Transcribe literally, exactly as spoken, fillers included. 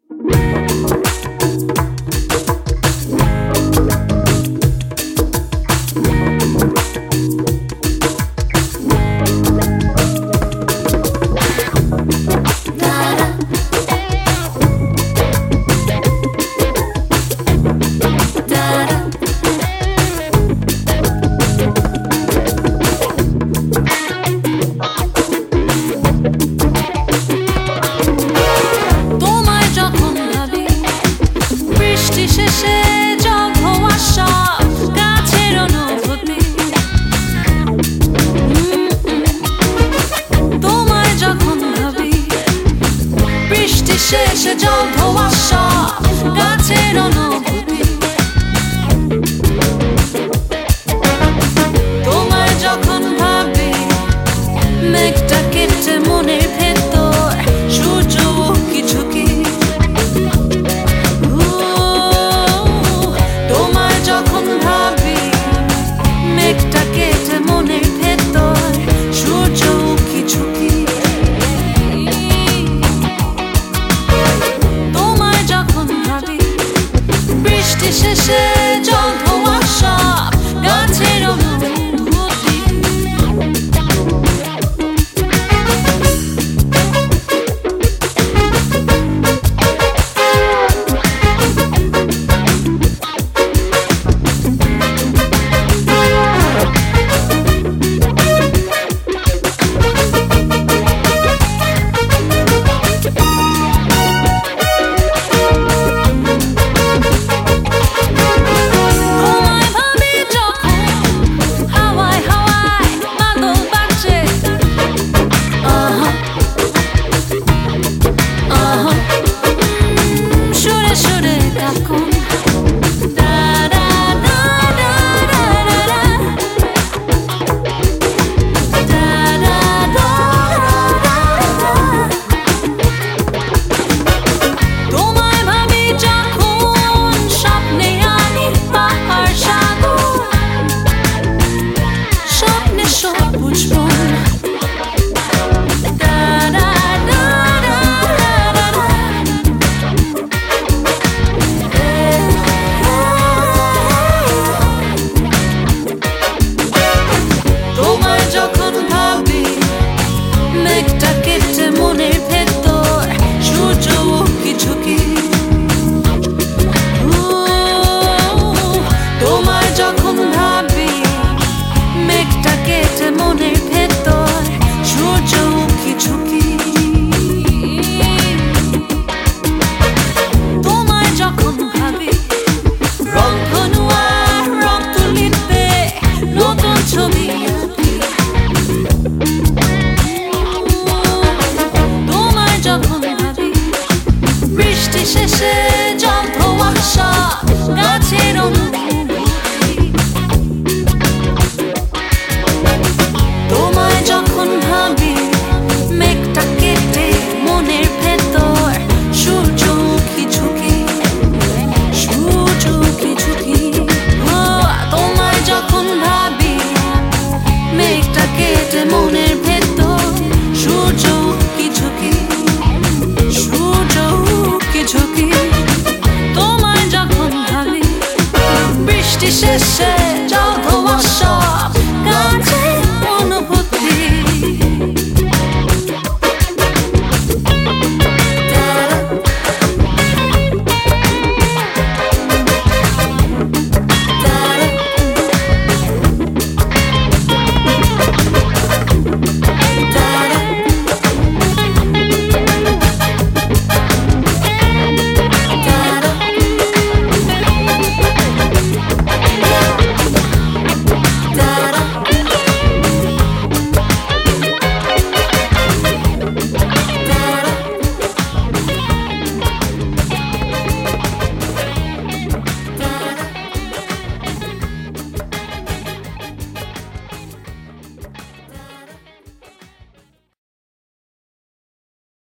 শেষে জল ধোয়া সব গাছের অনুভূতি তোমায় যখন ভাবি মেঘটা কেটে মনের ভেতর সূর্য উকি ঝুঁকি তোমায় যখন ভাবি মেঘটা কেটে মনের ভেতর সূর্য উকি ঝুঁকি শেষে জল ধোয়া সব গাছের অনুভূতি মেঘটা কেটে মনের ভেতর সূর্য উকি ঝুঁকি তোমায় যখন ভাবি মেঘটা কেটে মনের ভেতর সূর্য উকি ঝুঁকি তোমায় যখন ভাবি রংধনু আর রং তুলিতে নতুন ছবি যখন ভাবি বৃষ্টি শেষে